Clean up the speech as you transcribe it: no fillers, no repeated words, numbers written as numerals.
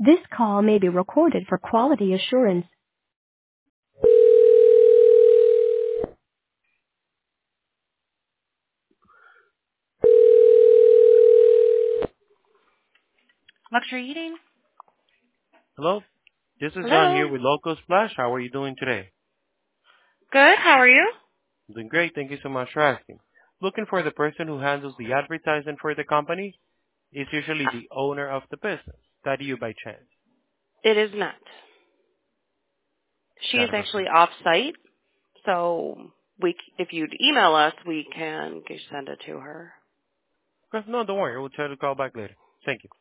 This call may be recorded for quality assurance. Luxury Eating? Hello, this is John Hello? here with Local Splash. How are you doing today? Good, how are you? I'm doing great. Thank you so much for asking. Looking for the person who handles the advertising for the company? Is usually the owner of the business. That you by chance? It is not. She is Got it, actually okay. off-site, so if you'd email us, we can send it to her. No, don't worry. We'll try to call back later. Thank you.